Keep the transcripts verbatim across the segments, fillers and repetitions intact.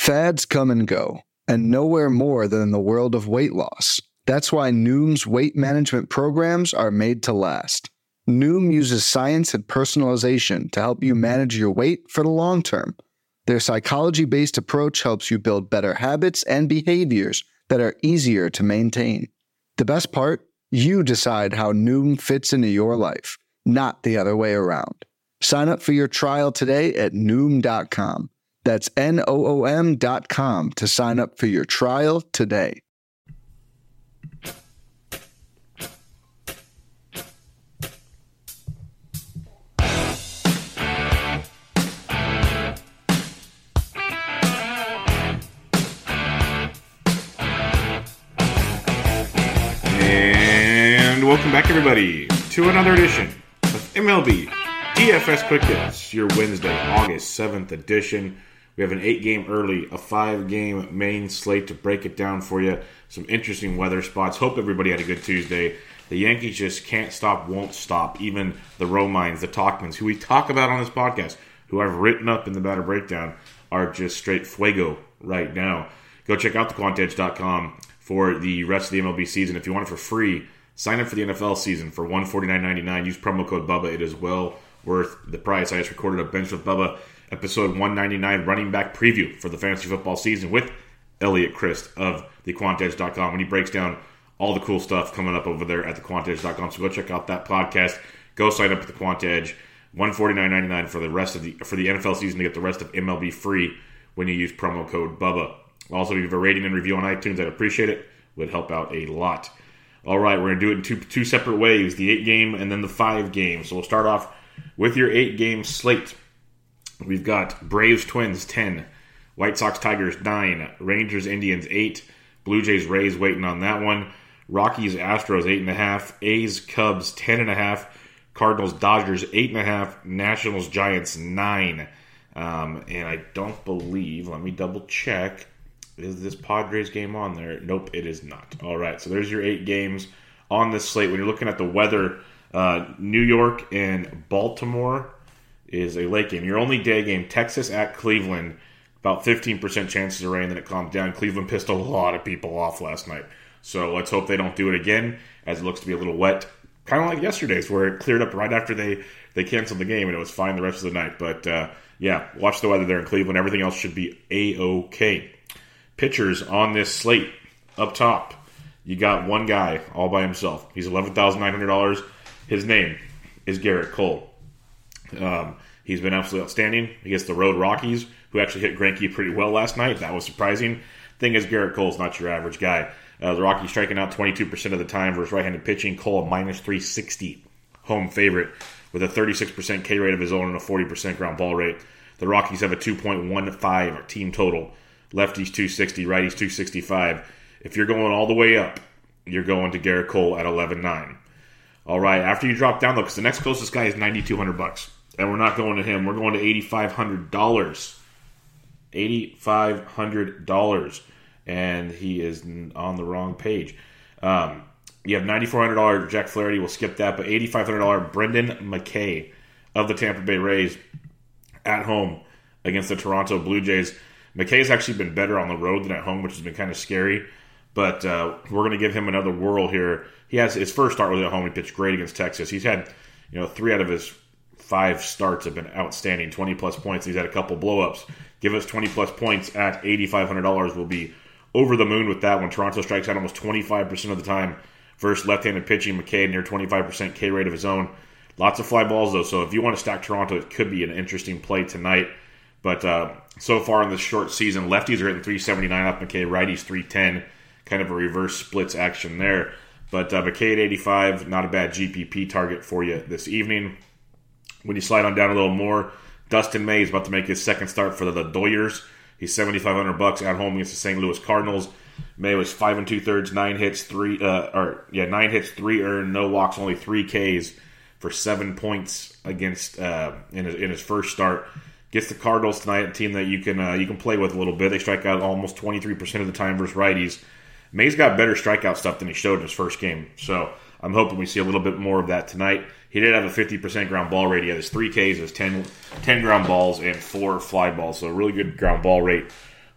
Fads come and go, and nowhere more than in the world of weight loss. That's why Noom's weight management programs are made to last. Noom uses science and personalization to help you manage your weight for the long term. Their psychology-based approach helps you build better habits and behaviors that are easier to maintain. The best part? You decide how Noom fits into your life, not the other way around. Sign up for your trial today at Noom dot com. That's N O O M dot com to sign up for your trial today. And welcome back, everybody, to another edition of M L B D F S Quick Hits, your Wednesday, August seventh edition. We have an eight-game early, a five-game main slate to break it down for you. Some interesting weather spots. Hope everybody had a good Tuesday. The Yankees just can't stop, won't stop. Even the Romines, the Talkmans, who we talk about on this podcast, who I've written up in the batter breakdown, are just straight fuego right now. Go check out the quant edge dot com for the rest of the M L B season. If you want it for free, sign up for the N F L season for one hundred forty-nine dollars and ninety-nine cents. Use promo code Bubba. It is well worth the price. I just recorded a Bench with Bubba episode one ninety-nine running back preview for the fantasy football season with Elliot Christ of the quant edge dot com when he breaks down all the cool stuff coming up over there at the quant edge dot com. So go check out that podcast. Go sign up at the Quant Edge. one hundred forty-nine dollars and ninety-nine cents for the rest of the for the N F L season to get the rest of M L B free when you use promo code Bubba. Also, if you have a rating and review on iTunes, I'd appreciate it. Would help out a lot. All right, we're going to do it in two, two separate ways, the eight-game and then the five-game. So we'll start off with your eight-game slate. We've got Braves-Twins, ten. White Sox-Tigers, nine. Rangers-Indians, eight. Blue Jays-Rays waiting on that one. Rockies-Astros, eight point five. A's-Cubs, ten point five. Cardinals-Dodgers, eight point five. Nationals-Giants, nine. Um, and I don't believe, let me double-check, is this Padres game on there? Nope, it is not. All right, so there's your eight games on this slate. When you're looking at the weather, uh, New York and Baltimore is a late game. Your only day game, Texas at Cleveland, about fifteen percent chances of rain, then it calms down. Cleveland pissed a lot of people off last night. So let's hope they don't do it again, as it looks to be a little wet. Kind of like yesterday's, where it cleared up right after they, they canceled the game, and it was fine the rest of the night. But, uh, yeah, watch the weather there in Cleveland. Everything else should be A-okay. Pitchers on this slate. Up top, you got one guy all by himself. He's eleven thousand nine hundred dollars. His name is Garrett Cole. Um, he's been absolutely outstanding against the road Rockies, who actually hit Greinke pretty well last night. That was surprising. Thing is, Garrett Cole's not your average guy. Uh, the Rockies striking out twenty-two percent of the time versus right-handed pitching. Cole, a minus three sixty home favorite with a thirty-six percent K rate of his own and a forty percent ground ball rate. The Rockies have a two point one five team total. Lefties two sixty, righties two sixty-five. If you're going all the way up, you're going to Garrett Cole at eleven nine. All right, after you drop down, though, because the next closest guy is ninety-two hundred bucks, and we're not going to him. We're going to eighty-five hundred dollars. eighty-five hundred dollars. And he is on the wrong page. Um, you have ninety-four hundred dollars Jack Flaherty. We'll skip that. But eighty-five hundred dollars Brendan McKay of the Tampa Bay Rays at home against the Toronto Blue Jays. McKay's actually been better on the road than at home, which has been kind of scary. But uh, we're going to give him another whirl here. He has his first start was at home. He pitched great against Texas. He's had, you know, three out of his five starts have been outstanding, twenty-plus points. He's had a couple blow-ups. Give us twenty-plus points at eighty-five hundred dollars. We'll be over the moon with that one. Toronto strikes out almost twenty-five percent of the time versus left-handed pitching. McKay near twenty-five percent K rate of his own. Lots of fly balls, though, so if you want to stack Toronto, it could be an interesting play tonight. But uh, so far in this short season, lefties are hitting three seventy-nine off McKay, righties three ten. Kind of a reverse splits action there. But uh, McKay at eighty-five, not a bad G P P target for you this evening. When you slide on down a little more, Dustin May is about to make his second start for the, the Doyers. He's seventy-five hundred bucks at home against the Saint Louis Cardinals. May was five and two thirds, nine hits, three uh, or yeah, nine hits, three earned, no walks, only three Ks for seven points against uh, in his, in his first start. Gets the Cardinals tonight, a team that you can uh, you can play with a little bit. They strike out almost twenty-three percent of the time versus righties. May's got better strikeout stuff than he showed in his first game, so I'm hoping we see a little bit more of that tonight. He did have a fifty percent ground ball rate. He had his three Ks, his ten, ten ground balls, and four fly balls, so a really good ground ball rate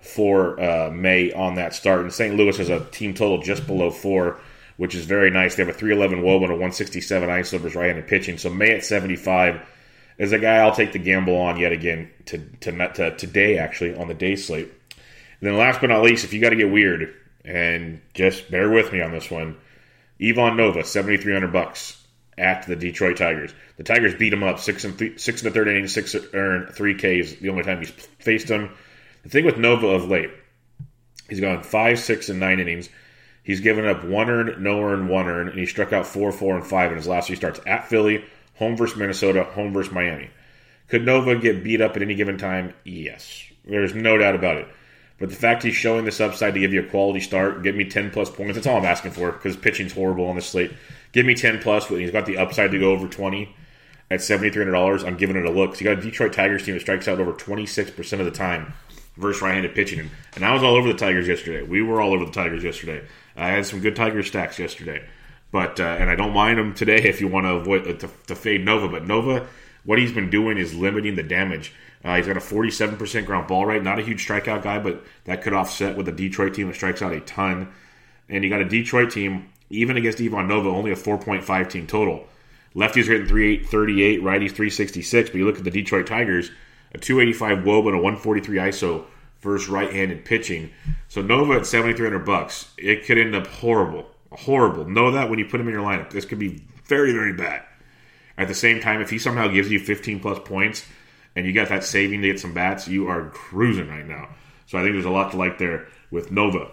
for uh, May on that start. And Saint Louis has a team total just below four, which is very nice. They have a three eleven W O B A and a one sixty-seven I S O versus right-handed pitching. So May at seventy-five is a guy I'll take the gamble on yet again to, to, to today, actually, on the day slate. And then last but not least, if you got to get weird, and just bear with me on this one, Ivan Nova, seventy-three hundred bucks at the Detroit Tigers. The Tigers beat him up six and th- six and a third innings, six earned, three Ks. The only time he's faced them. The thing with Nova of late, he's gone five, six, and nine innings. He's given up one earned, no earned, one earned, and he struck out four, four, and five in his last three starts at Philly, home versus Minnesota, home versus Miami. Could Nova get beat up at any given time? Yes. There's no doubt about it. But the fact he's showing this upside to give you a quality start, give me ten plus points, that's all I'm asking for because pitching's horrible on this slate. Give me ten plus, he's got the upside to go over twenty at seventy-three hundred dollars. I'm giving it a look. Because you got a Detroit Tigers team that strikes out over twenty-six percent of the time versus right-handed pitching. And, and I was all over the Tigers yesterday. We were all over the Tigers yesterday. I had some good Tiger stacks yesterday. But uh, and I don't mind them today if you want to avoid uh, to, to fade Nova. But Nova, what he's been doing is limiting the damage. Uh, he's got a forty-seven percent ground ball rate. Not a huge strikeout guy, but that could offset with a Detroit team that strikes out a ton. And you got a Detroit team, even against Ivan Nova, only a four point five team total. Lefties are hitting three thirty-eight, righties three sixty-six. But you look at the Detroit Tigers, a two eighty-five W O B A and a one forty-three I S O versus right-handed pitching. So Nova at seventy-three hundred bucks, it could end up horrible. Horrible. Know that when you put him in your lineup. This could be very, very bad. At the same time, if he somehow gives you fifteen plus points and you got that saving to get some bats, you are cruising right now. So I think there's a lot to like there with Nova.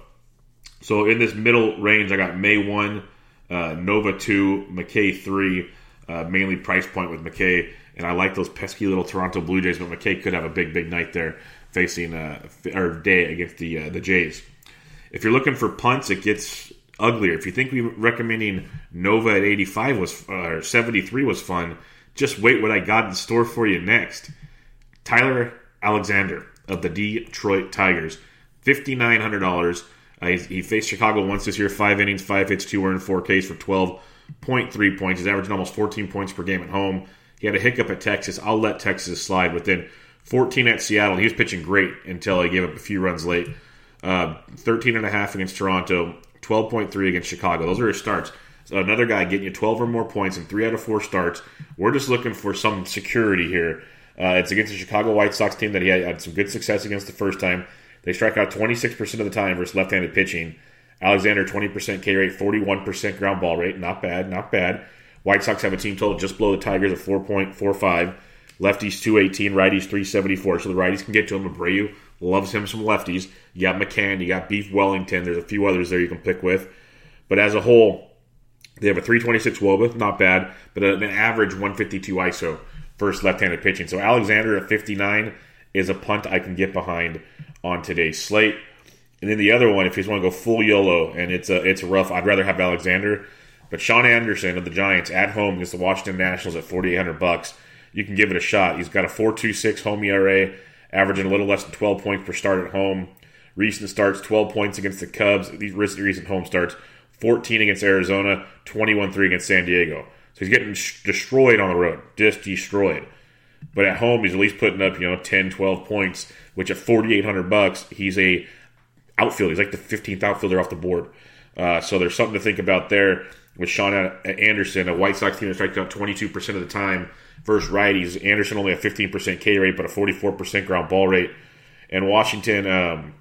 So in this middle range, I got May one, uh, Nova two, McKay three, uh, mainly price point with McKay. And I like those pesky little Toronto Blue Jays, but McKay could have a big, big night there facing uh, or day against the uh, the Jays. If you're looking for punts, it gets uglier. If you think we recommending Nova at eighty-five was uh, or seventy-three was fun, just wait what I got in store for you next. Tyler Alexander of the Detroit Tigers, fifty-nine hundred dollars. Uh, he faced Chicago once this year, five innings, five hits, two earned, four Ks for twelve point three points. He's averaging almost fourteen points per game at home. He had a hiccup at Texas. I'll let Texas slide. Within fourteen at Seattle, he was pitching great until he gave up a few runs late. Uh, thirteen and a half against Toronto, twelve point three against Chicago. Those are his starts. So another guy getting you twelve or more points in three out of four starts. We're just looking for some security here. Uh, it's against the Chicago White Sox team that he had, had some good success against the first time. They strike out twenty-six percent of the time versus left-handed pitching. Alexander, twenty percent K rate, forty-one percent ground ball rate. Not bad, not bad. White Sox have a team total just below the Tigers at four point four five. Lefties two eighteen, righties three seventy-four. So the righties can get to him. Abreu loves him some lefties. You got McCann, you got Beef Wellington. There's a few others there you can pick with. But as a whole, they have a three twenty-six W O B A, not bad, but an average one fifty-two I S O versus left-handed pitching. So Alexander at fifty-nine is a punt I can get behind on today's slate. And then the other one, if you just want to go full YOLO, and it's a, it's rough, I'd rather have Alexander. But Sean Anderson of the Giants at home against the Washington Nationals at forty-eight hundred bucks, you can give it a shot. He's got a four point two six home E R A, averaging a little less than twelve points per start at home. Recent starts, twelve points against the Cubs. These recent home starts, fourteen against Arizona, twenty-one three against San Diego. So he's getting destroyed on the road, just destroyed. But at home, he's at least putting up, you know, ten, twelve points, which at forty-eight hundred bucks, he's a outfielder. He's like the fifteenth outfielder off the board. Uh, so there's something to think about there with Sean Anderson, a White Sox team that strikes out twenty-two percent of the time versus righties. Anderson only a fifteen percent K rate, but a forty-four percent ground ball rate. And Washington, um,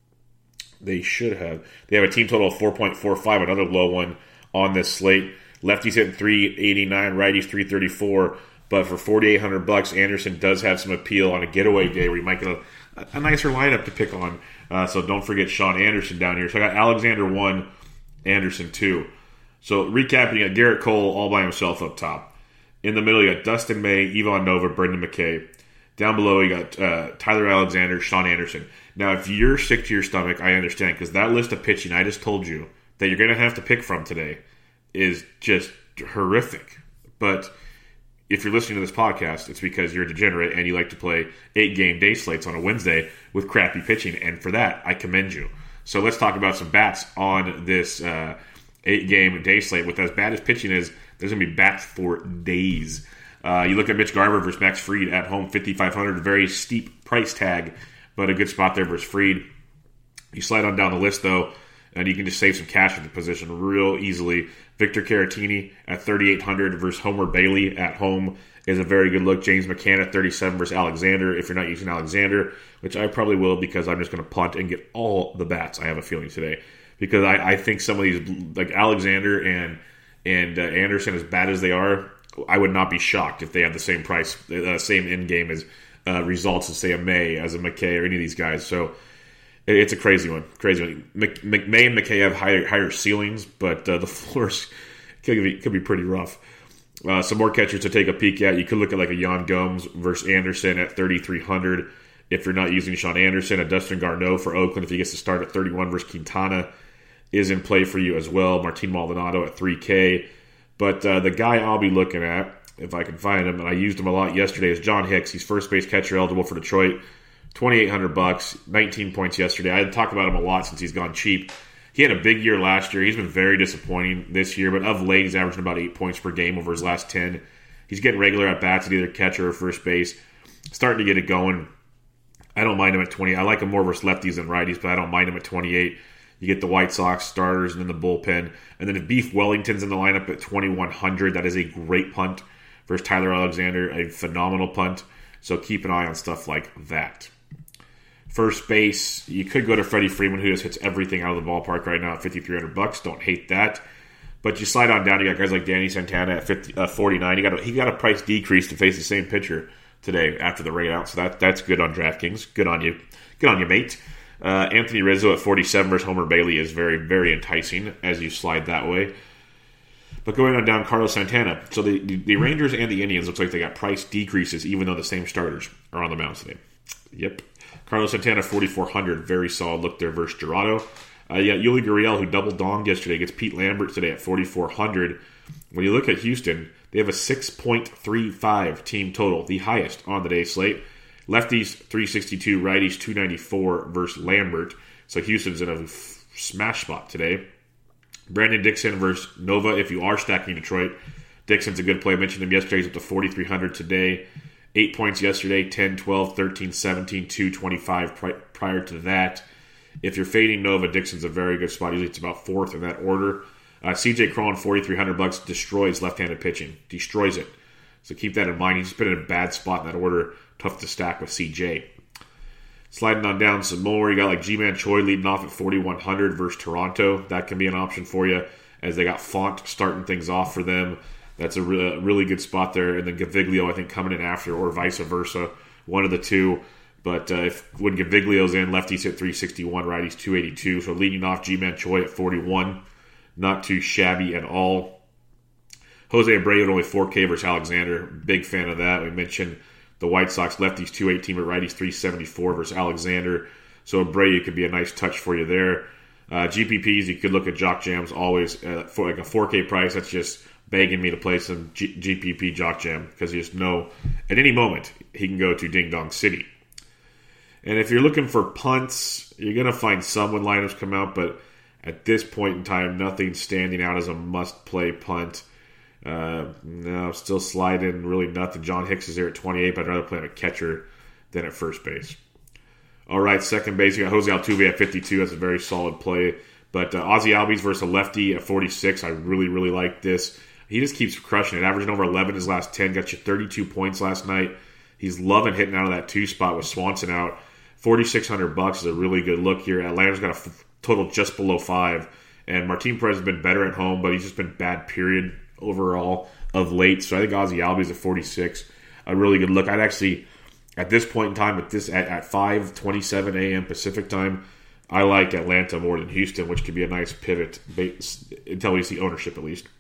they should have. They have a team total of four point four five, another low one on this slate. Lefties hitting three eighty-nine, righties three thirty-four. But for forty-eight hundred bucks, Anderson does have some appeal on a getaway day where you might get a, a nicer lineup to pick on. Uh, so don't forget Sean Anderson down here. So I got Alexander one, Anderson two. So recapping, you got Garrett Cole all by himself up top. In the middle, you got Dustin May, Ivan Nova, Brendan McKay. Down below, you got uh, Tyler Alexander, Sean Anderson. Now, if you're sick to your stomach, I understand, because that list of pitching I just told you that you're going to have to pick from today is just horrific. But if you're listening to this podcast, it's because you're a degenerate and you like to play eight-game day slates on a Wednesday with crappy pitching, and for that, I commend you. So let's talk about some bats on this uh, eight-game day slate. With as bad as pitching is, there's going to be bats for days. Uh, you look at Mitch Garver versus Max Fried at home, fifty-five hundred, very steep price tag, but a good spot there versus Fried. You slide on down the list, though, and you can just save some cash at the position real easily. Victor Caratini at thirty-eight hundred versus Homer Bailey at home is a very good look. James McCann at thirty-seven versus Alexander, if you're not using Alexander, which I probably will because I'm just going to punt and get all the bats, I have a feeling, today. Because I, I think some of these, like Alexander and and uh, Anderson, as bad as they are, I would not be shocked if they have the same price, uh, same in-game as uh, results as, say, a May, as a McKay, or any of these guys. So it, it's a crazy one. Crazy one. Mc, May and McKay have higher, higher ceilings, but uh, the floors could be, could be pretty rough. Uh, some more catchers to take a peek at. You could look at like a Yan Gomes versus Anderson at thirty-three hundred. If you're not using Sean Anderson, a Dustin Garneau for Oakland, if he gets to start at thirty-one versus Quintana, is in play for you as well. Martin Maldonado at three K. But uh, the guy I'll be looking at, if I can find him, and I used him a lot yesterday, is John Hicks. He's first base catcher eligible for Detroit. twenty-eight hundred bucks, nineteen points yesterday. I had talked about him a lot since he's gone cheap. He had a big year last year. He's been very disappointing this year, but of late, he's averaging about eight points per game over his last ten. He's getting regular at-bats at either catcher or first base. Starting to get it going. I don't mind him at twenty. I like him more versus lefties than righties, but I don't mind him at twenty-eight. You get the White Sox starters and then the bullpen. And then if Beef Wellington's in the lineup at twenty-one hundred, that is a great punt versus Tyler Alexander, a phenomenal punt. So keep an eye on stuff like that. First base, you could go to Freddie Freeman, who just hits everything out of the ballpark right now at fifty-three hundred bucks. Don't hate that. But you slide on down, you got guys like Danny Santana at fifty, uh, forty-nine. He got a, he got a price decrease to face the same pitcher today after the rain out. So that that's good on DraftKings. Good on you. Good on you, mate. Uh, Anthony Rizzo at forty-seven versus Homer Bailey is very, very enticing as you slide that way. But going on down, Carlos Santana. So the, the, the Rangers and the Indians looks like they got price decreases even though the same starters are on the mound today. Yep. Carlos Santana, forty-four hundred. Very solid look there versus Gerardo. Uh, you got Yuli Gurriel, who double donged yesterday, gets Pete Lambert today at forty-four hundred. When you look at Houston, they have a six point three five team total, the highest on the day slate. Lefties, three sixty-two. Righties, two ninety-four versus Lambert. So Houston's in a f- smash spot today. Brandon Dixon versus Nova, if you are stacking Detroit. Dixon's a good play. I mentioned him yesterday. He's up to forty-three hundred today. Eight points yesterday, ten, twelve, thirteen, seventeen, two, twenty-five pri- prior to that. If you're fading Nova, Dixon's a very good spot. Usually it's about fourth in that order. Uh, C J Cron, forty-three hundred bucks, destroys left-handed pitching. Destroys it. So keep that in mind. He's been in a bad spot in that order. Tough to stack with C J. Sliding on down some more, you got like G-Man Choi leading off at forty-one hundred versus Toronto. That can be an option for you as they got Font starting things off for them. That's a re- really good spot there. And then Gaviglio, I think, coming in after, or vice versa. One of the two. But uh, if when Gaviglio's in, lefties hit three sixty-one, righties two eighty-two. So leading off G-Man Choi at forty-one. Not too shabby at all. Jose Abreu at only four K versus Alexander. Big fan of that. We mentioned the White Sox lefties two eighteen, but righties three seventy-four versus Alexander. So Abreu could be a nice touch for you there. Uh, G P Ps, you could look at Jock Jams always uh, for like a four K price. That's just begging me to play some G- GPP Jock Jam because you just know at any moment he can go to Ding Dong City. And if you're looking for punts, you're going to find some when lineups come out, but at this point in time, nothing standing out as a must-play punt. Uh, no, still sliding, really nothing. John Hicks is there at twenty-eight, but I'd rather play him at catcher than at first base. All right, second base, you got Jose Altuve at fifty-two. That's a very solid play. But uh, Ozzie Albies versus a lefty at forty-six. I really, really like this. He just keeps crushing it, averaging over eleven his last ten. Got you thirty-two points last night. He's loving hitting out of that two spot with Swanson out. forty-six hundred bucks is a really good look here. Atlanta's got a f- total just below five. And Martin Perez has been better at home, but he's just been bad, period, overall of late. So I think Ozzie Albies at forty-six, a really good look. I'd actually, at this point in time, at this at, at five twenty-seven a.m. Pacific time, I like Atlanta more than Houston, which could be a nice pivot until we see ownership at least.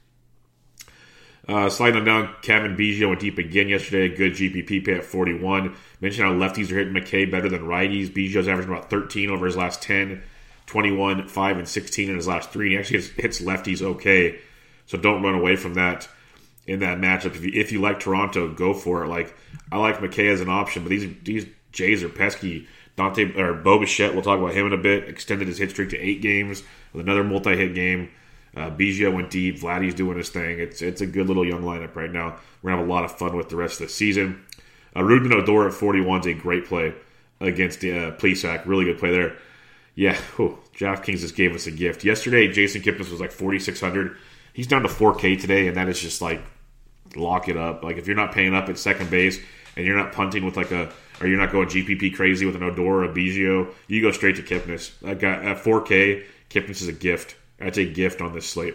Uh, sliding on down, Kevin Biggio went deep again yesterday. A good G P P pay at forty-one. Mentioned how lefties are hitting McKay better than righties. Biggio's averaging about thirteen over his last ten. twenty-one, five, and sixteen in his last three. He actually hits lefties okay. So don't run away from that in that matchup. If you, if you like Toronto, go for it. Like I like McKay as an option, but these these Jays are pesky. Dante or Bo Bichette, we'll talk about him in a bit. Extended his hit streak to eight games with another multi-hit game. Uh, Biggio went deep. Vladdy's doing his thing. It's it's a good little young lineup right now. We're gonna have a lot of fun with the rest of the season. Uh, Ruben Odor at forty-one is a great play against uh, Plesac. Really good play there. Yeah, oh, DraftKings just gave us a gift. Yesterday, Jason Kipnis was like forty-six hundred. He's down to four K today, and that is just like, lock it up. Like, if you're not paying up at second base and you're not punting with like a, or you're not going G P P crazy with an Odor or a Biggio, you go straight to Kipnis. I got at four K, Kipnis is a gift. That's a gift on this slate.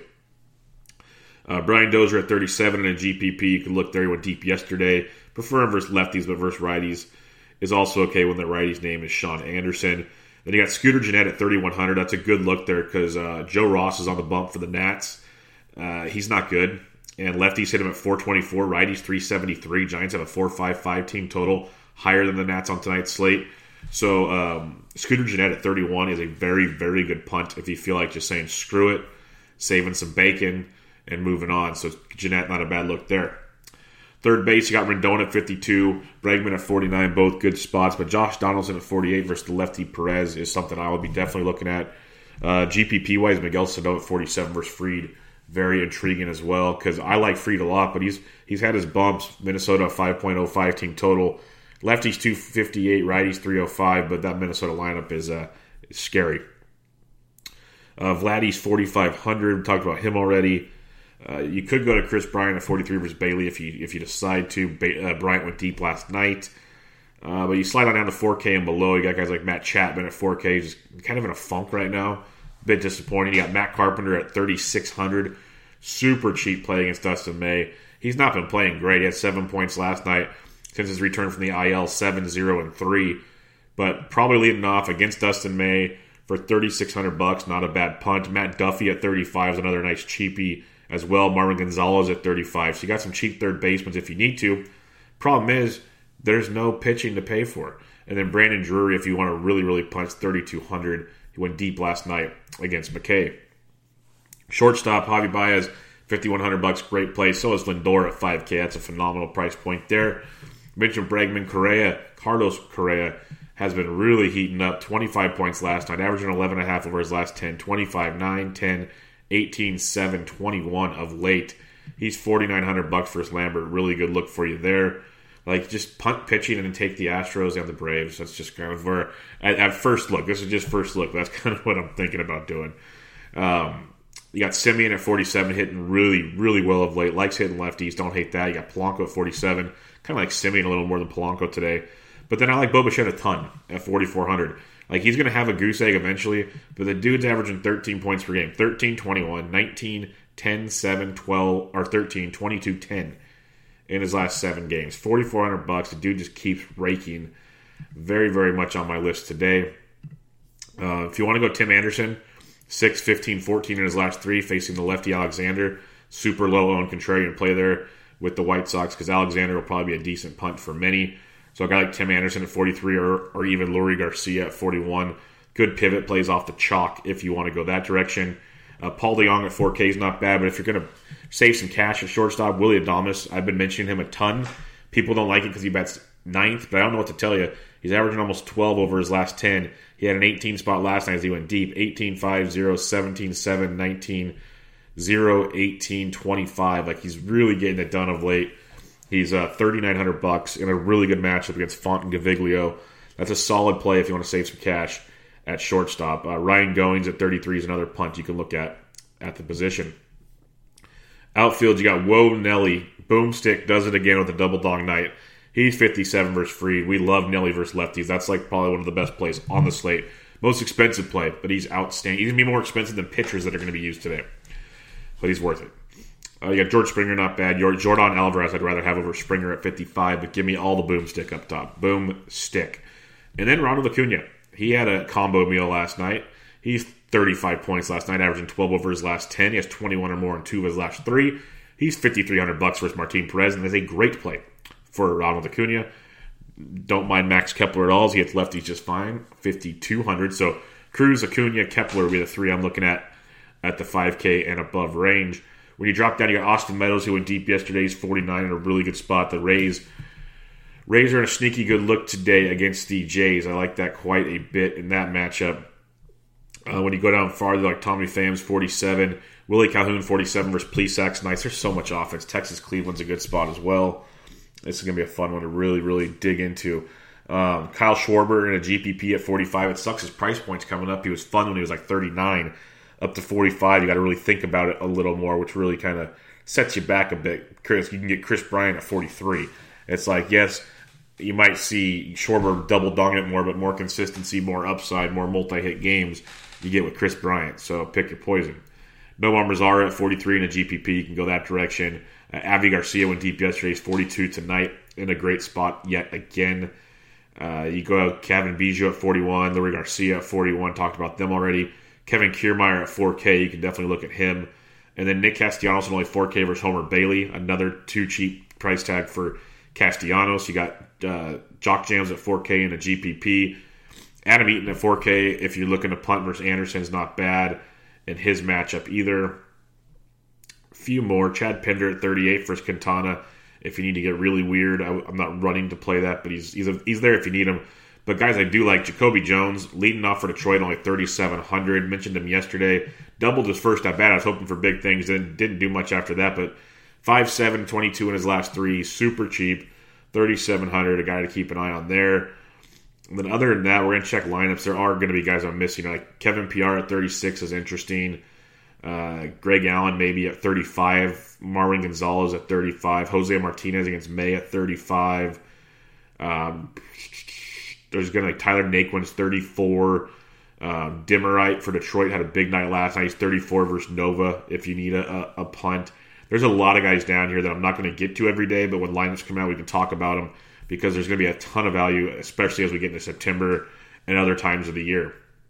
Uh, Brian Dozier at thirty-seven in a G P P. You can look there. He went deep yesterday. Prefer him versus lefties, but versus righties is also okay when the righty's name is Sean Anderson. Then you got Scooter Gennett at thirty-one hundred. That's a good look there because uh, Joe Ross is on the bump for the Nats. Uh, he's not good. And lefties hit him at four twenty-four. Righties three seventy-three. Giants have a four five five team total, higher than the Nats on tonight's slate. So um, Scooter Gennett at thirty-one is a very, very good punt if you feel like just saying screw it, saving some bacon, and moving on. So Gennett, not a bad look there. Third base, you got Rendon at fifty-two, Bregman at forty-nine, both good spots. But Josh Donaldson at forty-eight versus the lefty Perez is something I will be definitely looking at. Uh, G P P-wise, Miguel Sano at forty-seven versus Fried. Very intriguing as well because I like Fried a lot, but he's he's had his bumps. Minnesota five point oh five team total. Lefties two fifty-eight, righties three oh five, but that Minnesota lineup is, uh, is scary. Uh, Vladdy's forty-five hundred. We talked about him already. Uh, you could go to Chris Bryant at forty-three versus Bailey if you if you decide to. Ba- uh, Bryant went deep last night. Uh, but you slide on down to four K and below. You got guys like Matt Chapman at four K, just kind of in a funk right now. A bit disappointing. You got Matt Carpenter at thirty-six hundred. Super cheap play against Dustin May. He's not been playing great. He had seven points last night since his return from the I L, seven, zero, and three. But probably leading off against Dustin May for thirty-six hundred bucks. Not a bad punt. Matt Duffy at thirty-five is another nice cheapie as well. Marvin Gonzalez at thirty-five. So you got some cheap third basemen if you need to. Problem is, there's no pitching to pay for. And then Brandon Drury, if you want to really, really punch, thirty-two hundred. He went deep last night against McKay. Shortstop, Javi Baez, fifty-one hundred bucks. Great play. So is Lindor at five K. That's a phenomenal price point there. Mitchell Bregman, Correa, Carlos Correa has been really heating up. twenty-five points last night, averaging eleven point five over his last ten. twenty-five, nine, ten, eighteen, seven, twenty-one of late. He's forty-nine hundred bucks versus Lambert. Really good look for you there. Like, just punt pitching and then take the Astros and the Braves. That's just kind of where, at, at first look, this is just first look. That's kind of what I'm thinking about doing. Um, you got Simeon at forty-seven, hitting really, really well of late. Likes hitting lefties. Don't hate that. You got Polanco at forty-seven. Kind of like Simeon a little more than Polanco today. But then I like Bo Bichette a ton at forty-four hundred. Like, he's going to have a goose egg eventually, but the dude's averaging thirteen points per game. thirteen, twenty-one, nineteen, ten, seven, twelve, or thirteen, twenty-two, ten in his last seven games. forty-four hundred bucks. The dude just keeps raking. Very, very much on my list today. Uh, if you want to go Tim Anderson, six, fifteen, fourteen in his last three, facing the lefty Alexander. Super low-owned contrarian play there with the White Sox because Alexander will probably be a decent punt for many. So a guy like Tim Anderson at forty-three or, or even Lurie Garcia at forty-one. Good pivot plays off the chalk if you want to go that direction. Uh, Paul DeJong at four K is not bad, but if you're going to save some cash at shortstop, Willie Adames, I've been mentioning him a ton. People don't like it because he bats ninth, but I don't know what to tell you. He's averaging almost twelve over his last ten. He had an eighteen spot last night as he went deep. eighteen, five, zero, seventeen, seven, nineteen, zero, eighteen, twenty-five. Like, he's really getting it done of late. He's uh, thirty-nine hundred bucks in a really good matchup against Font and Gaviglio. That's a solid play if you want to save some cash at shortstop. Uh, Ryan Goings at thirty-three is another punt you can look at at the position. Outfield, you got Whoa Nelly. Boomstick does it again with a double dong night. He's fifty-seven versus Fried. We love Nelly versus lefties. That's like probably one of the best plays on the slate. Most expensive play, but he's outstanding. He's going to be more expensive than pitchers that are going to be used today. But he's worth it. Uh, you got George Springer, not bad. Your Jordan Alvarez, I'd rather have over Springer at fifty-five, but give me all the Boomstick up top. Boomstick. And then Ronald Acuna. He had a combo meal last night. He's thirty-five points last night, averaging twelve over his last ten. He has twenty-one or more in two of his last three. He's fifty-three hundred bucks versus Martin Perez, and that's a great play for Ronald Acuna. Don't mind Max Kepler at all. He hits lefties just fine. fifty-two hundred. So Cruz, Acuna, Kepler will be the three I'm looking at at the five K and above range. When you drop down, you got Austin Meadows, who went deep yesterday. He's forty-nine in a really good spot. The Rays, Rays are in a sneaky good look today against the Jays. I like that quite a bit in that matchup. Uh, when you go down farther, like Tommy Pham's forty-seven, Willie Calhoun forty-seven versus Plesac's nice. There's so much offense. Texas Cleveland's a good spot as well. This is going to be a fun one to really, really dig into. Um, Kyle Schwarber in a G P P at forty-five. It sucks his price point's coming up. He was fun when he was like thirty-nine. Up to forty-five, you got to really think about it a little more, which really kind of sets you back a bit. Chris, you can get Chris Bryant at forty-three. It's like, yes, you might see Schwarber double dong it more, but more consistency, more upside, more multi-hit games you get with Chris Bryant. So pick your poison. Nomar Mazara at forty-three in a G P P. You can go that direction. Uh, Avi Garcia went deep yesterday. He's forty-two tonight in a great spot yet again. Uh, you go out Kevin Biggio at forty-one, Luis Garcia at forty-one. Talked about them already. Kevin Kiermaier at four K. You can definitely look at him. And then Nick Castellanos at only four K versus Homer Bailey. Another too cheap price tag for Castellanos. You got uh, Jock Jams at four K in a G P P. Adam Eaton at four K. If you're looking to punt versus Anderson, is not bad in his matchup either. A few more. Chad Pender at thirty-eight versus Quintana. If you need to get really weird, I, I'm not running to play that, but he's he's, a, he's there if you need him. But guys, I do like Jacoby Jones leading off for Detroit, only thirty-seven hundred. Mentioned him yesterday. Doubled his first at bat. I was hoping for big things. Didn't, didn't do much after that, but five seven, twenty-two in his last three. Super cheap. thirty-seven hundred, a guy to keep an eye on there. And then other than that, we're going to check lineups. There are going to be guys I'm missing. Like Kevin P R at thirty-six is interesting. Uh, Greg Allen maybe at thirty-five. Marwin Gonzalez at thirty-five. Jose Martinez against May at thirty-five. Um, there's going to be Tyler Naquin's thirty-four. Um, Dimmerite for Detroit had a big night last night. He's thirty-four versus Nova if you need a, a, a punt. There's a lot of guys down here that I'm not going to get to every day, but when lineups come out, we can talk about them because there's going to be a ton of value, especially as we get into September and other times of the year.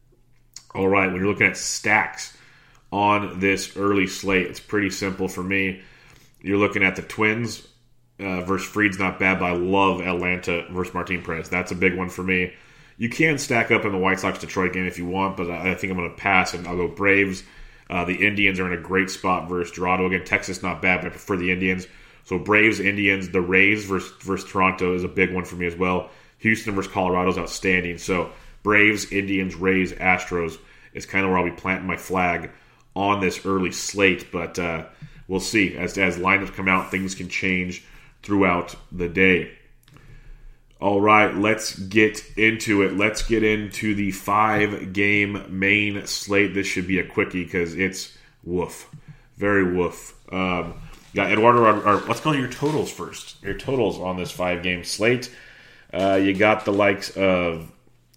All right, when you're looking at stacks on this early slate, it's pretty simple for me. You're looking at the Twins uh, versus Fried's not bad, but I love Atlanta versus Martin Perez. That's a big one for me. You can stack up in the White Sox-Detroit game if you want, but I think I'm going to pass, and I'll go Braves. Uh, the Indians are in a great spot versus Toronto. Again, Texas not bad, but I prefer the Indians. So Braves, Indians, the Rays versus, versus Toronto is a big one for me as well. Houston versus Colorado is outstanding. So Braves, Indians, Rays, Astros is kind of where I'll be planting my flag on this early slate. But uh, we'll see. As, as lineups come out, things can change throughout the day. All right, let's get into it. Let's get into the five-game main slate. This should be a quickie because it's woof. Very woof. Um, got Eduardo, or, or let's go to your totals first. Your totals on this five-game slate. Uh, you got the likes of,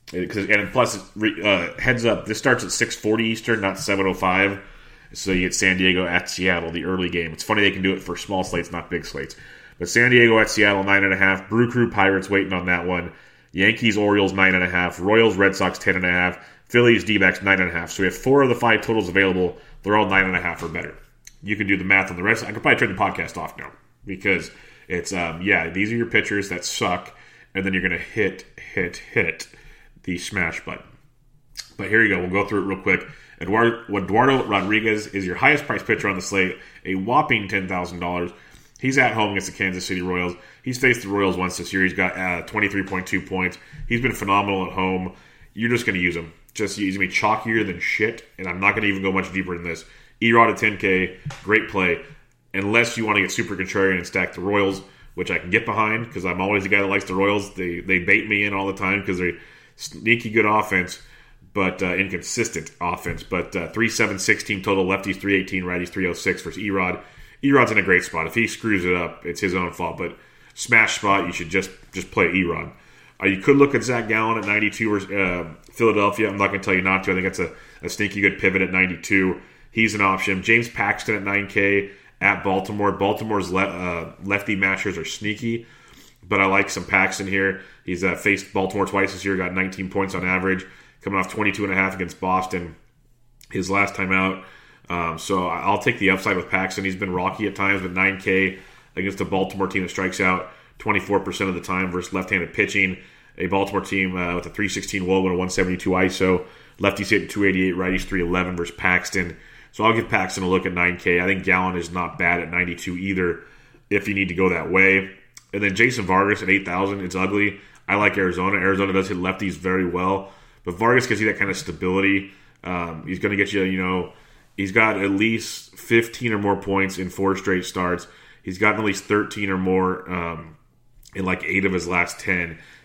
and plus, uh, heads up, this starts at six forty Eastern, not seven oh five. So you get San Diego at Seattle, the early game. It's funny they can do it for small slates, not big slates. But San Diego at Seattle, nine and a half. Brew Crew Pirates waiting on that one. Yankees Orioles, nine and a half. Royals Red Sox, ten and a half. Phillies D-backs, nine and a half. So we have four of the five totals available. They're all nine and a half or better. You can do the math on the rest. I could probably turn the podcast off now because it's um, yeah, these are your pitchers that suck, and then you're gonna hit, hit, hit the smash button. But here you go. We'll go through it real quick. Eduardo, Eduardo Rodriguez is your highest priced pitcher on the slate, a whopping ten thousand dollars. He's at home against the Kansas City Royals. He's faced the Royals once this year. He's got uh, twenty-three point two points. He's been phenomenal at home. You're just going to use him. Just he's going to be chalkier than shit, and I'm not going to even go much deeper than this. E-Rod at ten K, great play. Unless you want to get super contrarian and stack the Royals, which I can get behind because I'm always the guy that likes the Royals. They they bait me in all the time because they're sneaky good offense, but uh, inconsistent offense. But uh, three seven sixteen total, lefties three eighteen, righties three oh six versus E-Rod. E-Rod's in a great spot. If he screws it up, it's his own fault. But smash spot, you should just just play E-Rod. Uh, you could look at Zach Gallen at ninety-two versus uh, Philadelphia. I'm not going to tell you not to. I think that's a, a sneaky good pivot at ninety-two. He's an option. James Paxton at nine K at Baltimore. Baltimore's le- uh, lefty matchers are sneaky, but I like some Paxton here. He's uh, faced Baltimore twice this year, got nineteen points on average, coming off twenty-two and a half against Boston his last time out. Um, so I'll take the upside with Paxton. He's been rocky at times, but nine K against a Baltimore team that strikes out twenty-four percent of the time versus left-handed pitching. A Baltimore team uh, with a three sixteen W O B and a one seventy-two I S O. Lefties hitting two eighty-eight, righties three eleven versus Paxton. So I'll give Paxton a look at nine K. I think Gallen is not bad at ninety-two either if you need to go that way. And then Jason Vargas at eight thousand. It's ugly. I like Arizona. Arizona does hit lefties very well. But Vargas gives you that kind of stability. Um, he's going to get you, you know, he's got at least fifteen or more points in four straight starts. He's gotten at least thirteen or more um, in like eight of his last ten.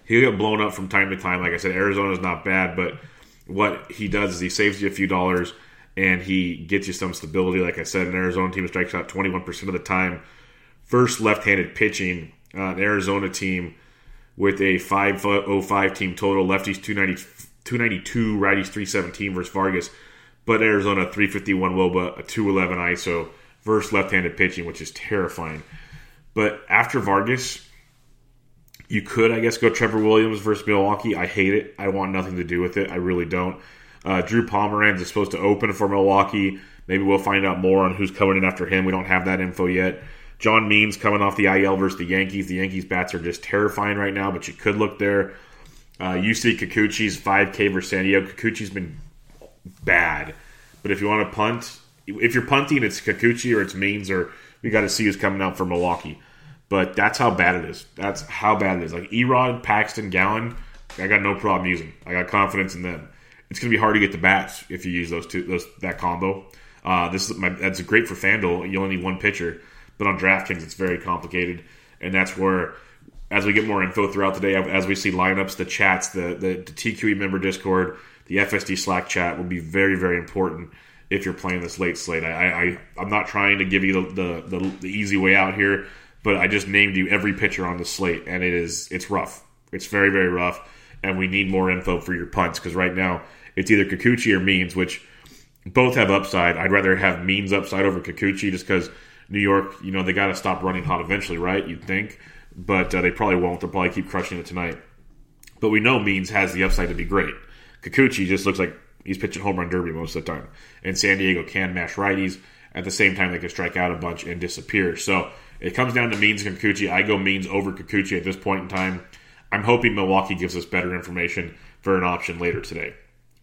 he'll get blown up from time to time. Like I said, Arizona's not bad, but what he does is he saves you a few dollars and he gets you some stability. Like I said, an Arizona team strikes out twenty-one percent of the time. First left-handed pitching, uh, an Arizona team with a five oh five team total. Lefties two ninety, two ninety-two, righties three seventeen versus Vargas. But Arizona three fifty-one W O B A, a two eleven I S O versus left-handed pitching, which is terrifying. But after Vargas, you could, I guess, go Trevor Williams versus Milwaukee. I hate it. I want nothing to do with it. I really don't. Uh, Drew Pomeranz is supposed to open for Milwaukee. Maybe we'll find out more on who's coming in after him. We don't have that info yet. John Means coming off the I L versus the Yankees. The Yankees' bats are just terrifying right now, but you could look there. Uh, you see Kikuchi's five K versus San Diego. Kikuchi's been bad. But if you want to punt, if you're punting, it's Kikuchi or it's Means, or we got to see who's coming out for Milwaukee. But that's how bad it is. That's how bad it is. Like Erod, Paxton, Gallen, I got no problem using. I got confidence in them. It's going to be hard to get the bats if you use those two, those that combo. Uh, this is my, that's great for FanDuel. You only need one pitcher, but on DraftKings it's very complicated, and that's where, as we get more info throughout the day, as we see lineups, the chats, the the, the T Q E member Discord, the F S D Slack chat will be very, very important if you're playing this late slate. I, I I'm not trying to give you the, the the the easy way out here, but I just named you every pitcher on the slate, and it is it's rough. It's very, very rough, and we need more info for your punts, because right now it's either Kikuchi or Means, which both have upside. I'd rather have Means upside over Kikuchi just because New York, you know, they got to stop running hot eventually, right? You'd think. But uh, they probably won't. They'll probably keep crushing it tonight. But we know Means has the upside to be great. Kikuchi just looks like he's pitching home run derby most of the time. And San Diego can mash righties. At the same time, they can strike out a bunch and disappear. So it comes down to Means and Kikuchi. I go Means over Kikuchi at this point in time. I'm hoping Milwaukee gives us better information for an option later today.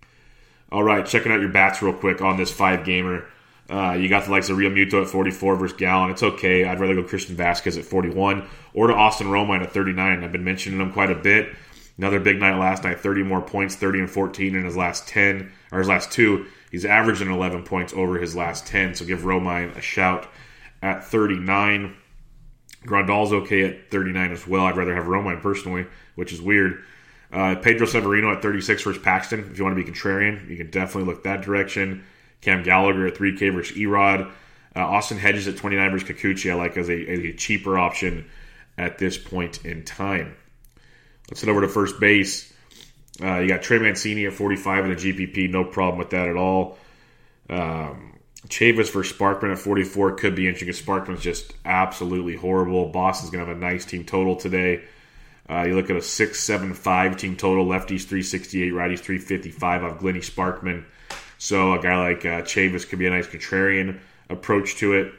All right, checking out your bats real quick on this five-gamer. Uh, you got the likes of Real Muto at forty-four versus Gallen. It's okay. I'd rather go Christian Vasquez at forty-one or to Austin Romine at thirty-nine. I've been mentioning him quite a bit. Another big night last night, thirty more points, thirty and fourteen in his last ten, or his last two. He's averaging eleven points over his last ten, so give Romine a shout at thirty-nine. Grandal's okay at thirty-nine as well. I'd rather have Romine personally, which is weird. Uh, Pedro Severino at thirty-six versus Paxton. If you want to be contrarian, you can definitely look that direction. Cam Gallagher at three K versus Erod. Uh, Austin Hedges at twenty-nine versus Kikuchi I like as a, as a cheaper option at this point in time. Let's head over to first base. Uh, you got Trey Mancini at forty-five in the G P P. No problem with that at all. Um, Chavis versus Sparkman at forty-four could be interesting because Sparkman's just absolutely horrible. Boston's going to have a nice team total today. Uh, you look at a six seven five team total. Lefties three sixty-eight, righties three fifty-five off Glenny Sparkman. So a guy like uh, Chavis could be a nice contrarian approach to it.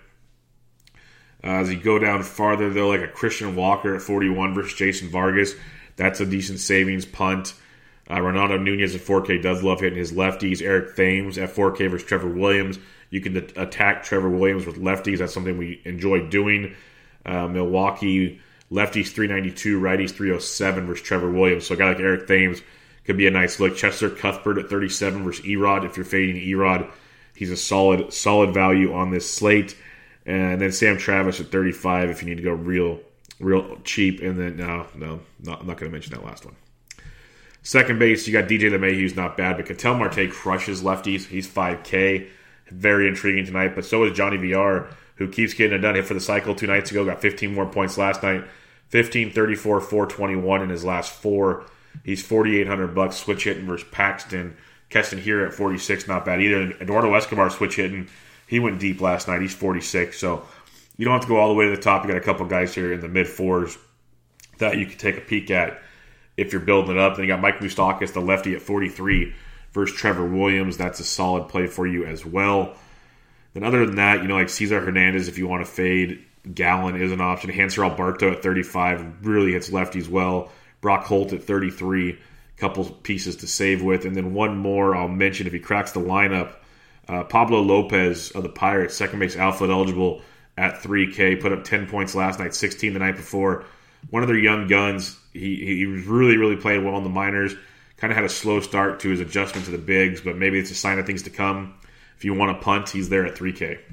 Uh, as you go down farther, though, like a Christian Walker at forty-one versus Jason Vargas, that's a decent savings punt. Uh, Ronaldo Nunez at four K does love hitting his lefties. Eric Thames at four K versus Trevor Williams. You can d- attack Trevor Williams with lefties. That's something we enjoy doing. Uh, Milwaukee, lefties three ninety-two, righties three oh seven versus Trevor Williams. So a guy like Eric Thames could be a nice look. Chester Cuthbert at thirty-seven versus Erod. If you're fading Erod, he's a solid solid value on this slate. And then Sam Travis at thirty-five if you need to go real real cheap. And then, no, no, no I'm not going to mention that last one. Second base, you got D J LeMahieu, who's not bad, but Ketel Marte crushes lefties. He's five K. Very intriguing tonight, but so is Johnny V R, who keeps getting it done. Hit for the cycle two nights ago, got fifteen more points last night. fifteen, thirty-four, four twenty-one in his last four. He's forty-eight hundred bucks switch hitting versus Paxton. Keston here at forty-six, not bad either. And Eduardo Escobar switch hitting. He went deep last night. He's forty-six, so you don't have to go all the way to the top. You got a couple guys here in the mid fours that you can take a peek at if you're building it up. Then you got Mike Moustakas, the lefty, at forty-three versus Trevor Williams. That's a solid play for you as well. Then other than that, you know, like Cesar Hernandez, if you want to fade, Gallen is an option. Hanser Alberto at thirty-five really hits lefties well. Brock Holt at thirty-three, couple pieces to save with. And then one more I'll mention, if he cracks the lineup, uh, Pablo Lopez of the Pirates, second base outfield eligible at three K, put up ten points last night, sixteen the night before. One of their young guns. He he was really, really played well in the minors. Kind of had a slow start to his adjustment to the bigs, but maybe it's a sign of things to come. If you want to punt, he's there at three K.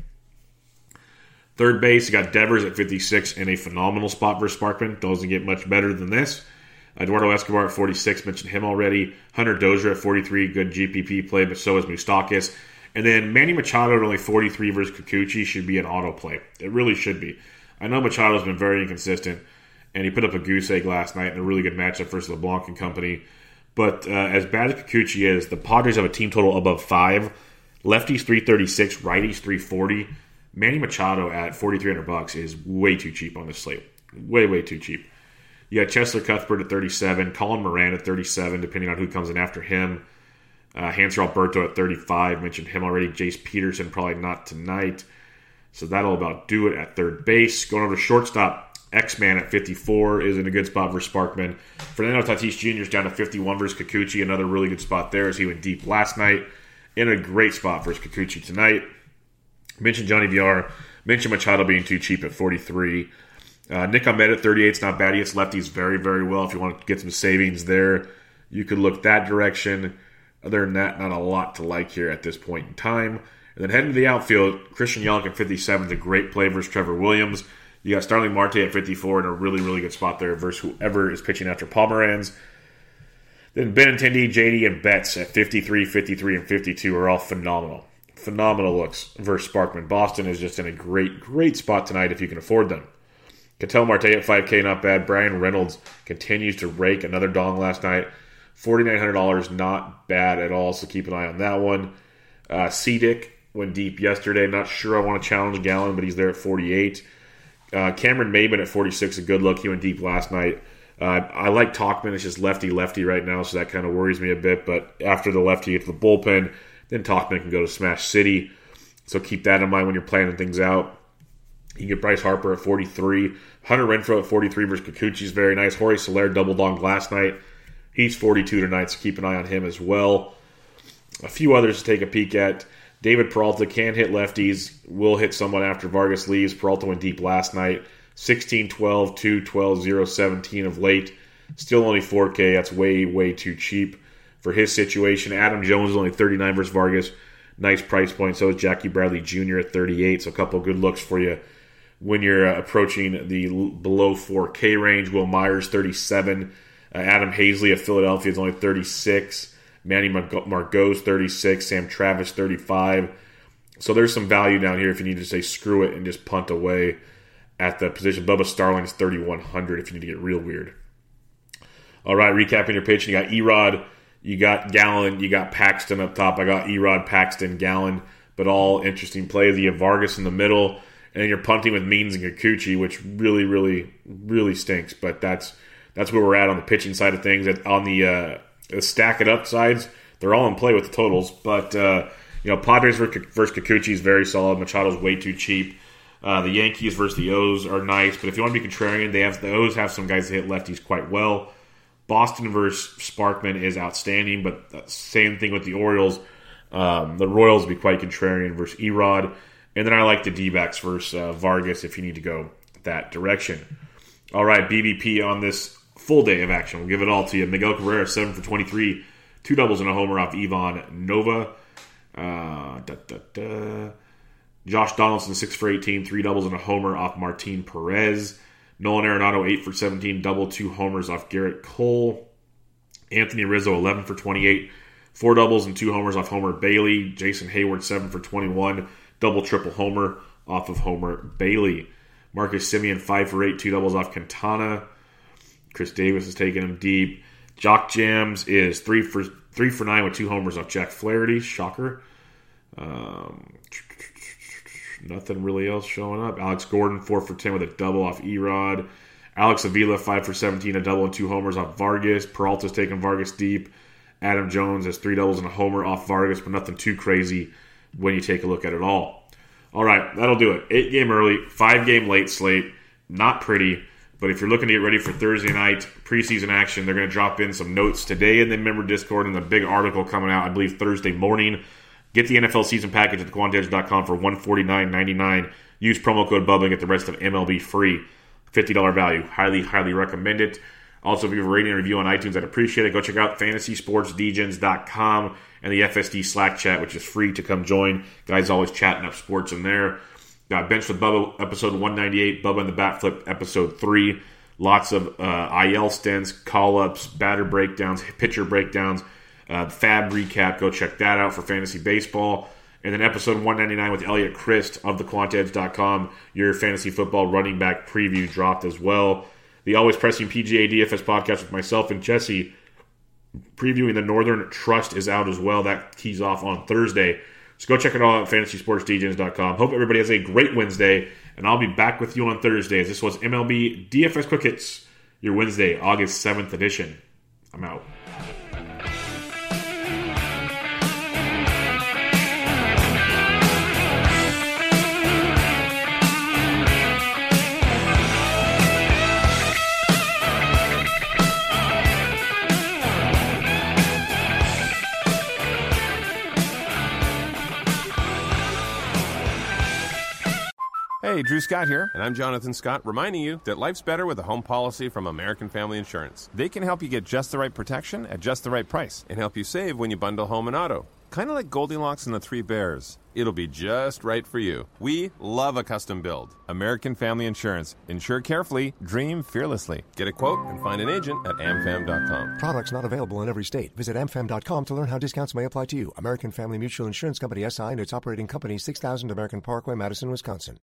Third base, you got Devers at fifty-six in a phenomenal spot versus Sparkman. Doesn't get much better than this. Eduardo Escobar at forty-six, mentioned him already. Hunter Dozier at forty-three, good G P P play, but so is Moustakas. And then Manny Machado at only forty-three versus Kikuchi should be an auto play. It really should be. I know Machado's been very inconsistent, and he put up a goose egg last night in a really good matchup versus LeBlanc and company. But uh, as bad as Kikuchi is, the Padres have a team total above five. Lefties three thirty-six, righties three forty. Manny Machado at forty-three hundred bucks is way too cheap on this slate. Way, way too cheap. You got Cheslor Cuthbert at thirty-seven, Colin Moran at thirty-seven, depending on who comes in after him. Uh, Hanser Alberto at thirty-five, mentioned him already. Jace Peterson, probably not tonight. So that'll about do it at third base. Going over to shortstop, X-Man at fifty-four is in a good spot for Sparkman. Fernando Tatis Junior is down to fifty-one versus Kikuchi. Another really good spot there as he went deep last night. In a great spot versus Kikuchi tonight. Mentioned Johnny V R. Mentioned Machado being too cheap at forty-three. Uh, Nick Ahmed at thirty-eight is not bad. He hits lefties very, very well. If you want to get some savings there, you could look that direction. Other than that, not a lot to like here at this point in time. And then heading to the outfield, Christian Yelich at fifty-seven is a great play versus Trevor Williams. You got Starling Marte at fifty-four in a really, really good spot there versus whoever is pitching after Pomeranz. Then Benintendi, J D, and Betts at fifty-three, fifty-three, and fifty-two are all phenomenal. Phenomenal looks versus Sparkman. Boston is just in a great, great spot tonight if you can afford them. Ketel Marte at five K, not bad. Brian Reynolds continues to rake another dong last night. forty-nine hundred dollars, not bad at all, so keep an eye on that one. Uh, Cedic went deep yesterday. Not sure I want to challenge Gallen, but he's there at forty-eight. Uh, Cameron Maybin at forty-six, a good look. He went deep last night. Uh, I like Tauchman. It's just lefty-lefty right now, so that kind of worries me a bit. But after the lefty gets the bullpen, then Tauchman can go to Smash City. So keep that in mind when you're planning things out. You can get Bryce Harper at forty-three. Hunter Renfroe at forty-three versus Kikuchi is very nice. Jorge Soler double-donged last night. He's forty-two tonight, so keep an eye on him as well. A few others to take a peek at. David Peralta can hit lefties. Will hit someone after Vargas leaves. Peralta went deep last night. sixteen, twelve, two, twelve, zero, seventeen of late. Still only four K. That's way, way too cheap for his situation. Adam Jones is only thirty-nine versus Vargas. Nice price point. So is Jackie Bradley Junior at thirty-eight. So a couple good looks for you when you're uh, approaching the l- below four K range. Will Myers, thirty-seven. Uh, Adam Hazley of Philadelphia is only thirty-six. Manny Mar- Margot's thirty-six. Sam Travis, thirty-five. So there's some value down here if you need to say screw it and just punt away at the position. Bubba Starling's thirty-one hundred if you need to get real weird. All right, recapping your pitch. You got Erod, you got Gallen, you got Paxton up top. I got Erod, Paxton, Gallen, but all interesting plays. You have Vargas in the middle, and then you're punting with Means and Kikuchi, which really, really, really stinks. But that's that's where we're at on the pitching side of things. On the, uh, the stack it up sides, they're all in play with the totals. But uh, you know, Padres versus Kikuchi is very solid. Machado's way too cheap. Uh, the Yankees versus the O's are nice, but if you want to be contrarian, they have the O's have some guys that hit lefties quite well. Boston versus Sparkman is outstanding, but same thing with the Orioles. Um, the Royals will be quite contrarian versus Erod. And then I like the D-backs versus uh, Vargas if you need to go that direction. All right, B B P on this full day of action. We'll give it all to you. Miguel Cabrera, seven for twenty-three. Two doubles and a homer off Ivan Nova. Uh, da, da, da. Josh Donaldson, six for eighteen. Three doubles and a homer off Martin Perez. Nolan Arenado, eight for seventeen, double, two homers off Garrett Cole. Anthony Rizzo, eleven for twenty-eight, four doubles and two homers off Homer Bailey. Jason Hayward, seven for twenty-one, double, triple homer off of Homer Bailey. Marcus Semien, five for eight, two doubles off Quintana. Chris Davis is taking him deep. Jock Jams is three for three for nine with two homers off Jack Flaherty. Shocker. Um... Nothing really else showing up. Alex Gordon, four for ten with a double off Erod. Alex Avila, five for seventeen, a double and two homers off Vargas. Peralta's taking Vargas deep. Adam Jones has three doubles and a homer off Vargas, but nothing too crazy when you take a look at it all. All right, that'll do it. Eight game early, five game late slate. Not pretty, but if you're looking to get ready for Thursday night preseason action, they're going to drop in some notes today in the member Discord and the big article coming out, I believe, Thursday morning. Get the N F L season package at the quant edge dot com for one hundred forty-nine ninety-nine. Use promo code Bubba and get the rest of M L B free. fifty dollars value. Highly, highly recommend it. Also, if you have a rating and review on iTunes, I'd appreciate it. Go check out fantasy sports d gens dot com and the F S D Slack chat, which is free to come join. Guys always chatting up sports in there. Got Bench with Bubba, episode one ninety-eight. Bubba and the Bat Flip, episode three. Lots of uh, I L stints, call-ups, batter breakdowns, pitcher breakdowns, uh, Fab recap. Go check that out for fantasy baseball. And then episode one ninety-nine with Elliot Christ of the quant edge dot com, your fantasy football running back preview dropped as well. The Always Pressing P G A D F S podcast with myself and Jesse previewing the Northern Trust is out as well. That tees off on Thursday. So go check it all out at fantasy sports d gens dot com. Hope everybody has a great Wednesday, and I'll be back with you on Thursday. As this was M L B D F S Quick Hits, your Wednesday, August seventh edition. I'm out. Hey, Drew Scott here, and I'm Jonathan Scott, reminding you that life's better with a home policy from American Family Insurance. They can help you get just the right protection at just the right price and help you save when you bundle home and auto. Kind of like Goldilocks and the Three Bears. It'll be just right for you. We love a custom build. American Family Insurance. Insure carefully, dream fearlessly. Get a quote and find an agent at am fam dot com. Products not available in every state. Visit am fam dot com to learn how discounts may apply to you. American Family Mutual Insurance Company, S I and its operating company, six thousand American Parkway, Madison, Wisconsin.